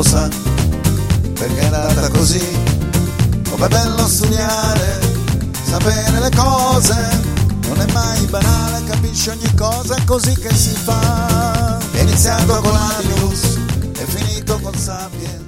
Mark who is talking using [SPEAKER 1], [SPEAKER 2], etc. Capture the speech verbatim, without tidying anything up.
[SPEAKER 1] lo sa perché è andata così. Com'è bello studiare, sapere le cose, non è mai banale, capisci ogni cosa, è così che si fa. È iniziato con l'Animus, è finito con Sapiens.